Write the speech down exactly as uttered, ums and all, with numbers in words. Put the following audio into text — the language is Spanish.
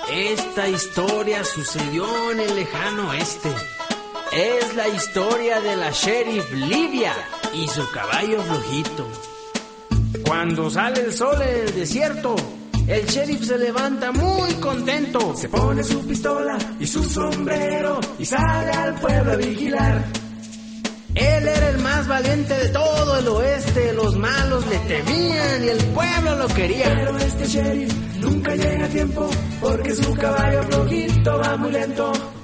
Esta historia sucedió en el lejano oeste. Es la historia de la sheriff Livia y su caballo flojito. Cuando sale el sol en el desierto, el sheriff se levanta muy contento. Se pone su pistola y su sombrero y sale al pueblo a vigilar. Él era el más valiente de todo el oeste. Los malos le temían y el pueblo lo quería. Pero este sheriff nunca llega a tiempo, porque su caballo flojito va muy lento.